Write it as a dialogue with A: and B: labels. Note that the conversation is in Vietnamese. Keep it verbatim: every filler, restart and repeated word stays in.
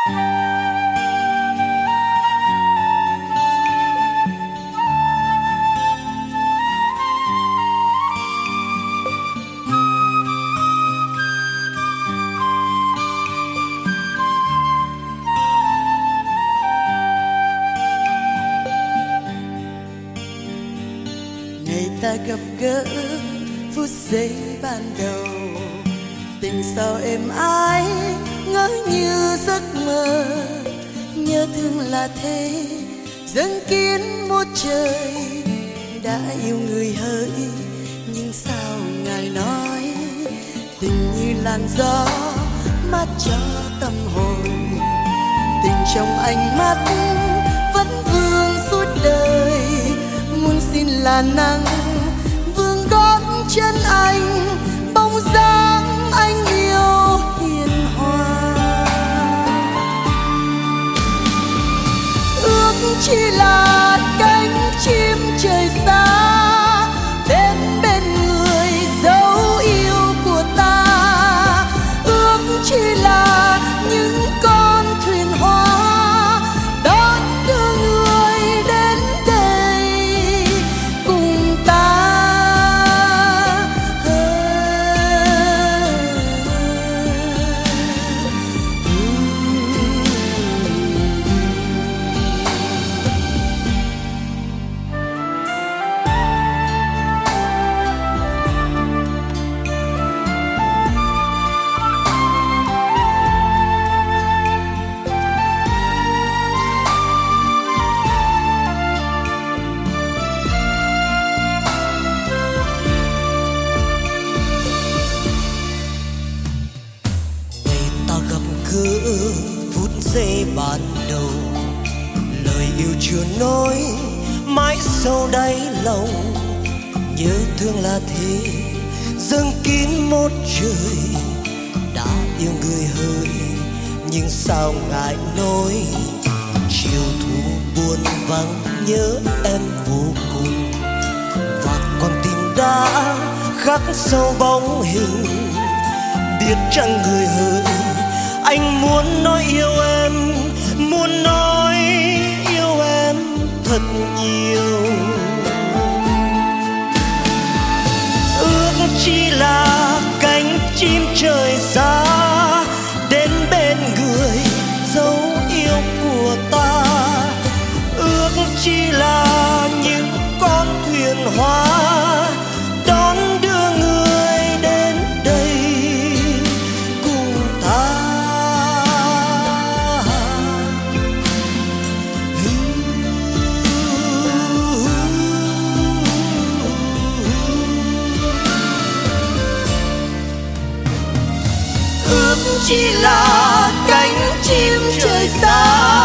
A: Ngày ta gặp gỡ phút giây ban đầu, tình sao êm ái ngỡ như giấc mơ. Nhớ thương là thế dâng kín một trời, đã yêu người hỡi nhưng sao ngài nói tình như làn gió mát cho tâm hồn. Tình trong ánh mắt vẫn vương suốt đời, muốn xin là nắng vương gót chân anh, bóng dáng anh yêu hiền hòa. Ước chỉ là cánh chim trời xa đến bên người dấu yêu của ta. Ước chỉ là những con thuyền hoa đón đưa người đến đây cùng ta.
B: Phút giây ban đầu, lời yêu chưa nói mãi sâu đáy lòng. Nhớ thương là thế dâng kín một trời, đã yêu người hỡi nhưng sao ngại nói. Chiều thu buồn vắng nhớ em vô cùng, và con tim đã khắc sâu bóng hình. Biết chăng người hỡi anh muốn nói yêu em, muốn nói yêu em thật nhiều. Ước chỉ là cánh chim trời xa đến bên người dấu yêu của ta. Ước chỉ là những con thuyền hoa đón đưa người đến đây cùng ta.
A: Ước chỉ là cánh chim trời xa